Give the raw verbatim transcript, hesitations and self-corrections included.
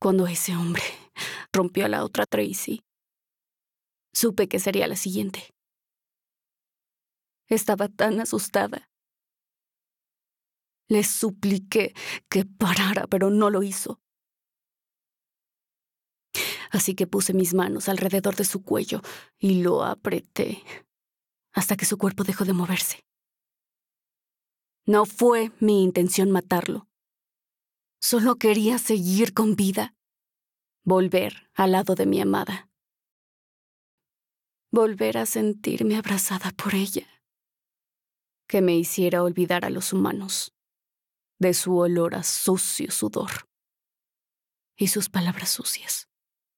Cuando ese hombre rompió a la otra Tracy, supe que sería la siguiente. Estaba tan asustada. Le supliqué que parara, pero no lo hizo. Así que puse mis manos alrededor de su cuello y lo apreté hasta que su cuerpo dejó de moverse. No fue mi intención matarlo. Solo quería seguir con vida. Volver al lado de mi amada. Volver a sentirme abrazada por ella. Que me hiciera olvidar a los humanos. De su olor a sucio sudor. Y sus palabras sucias.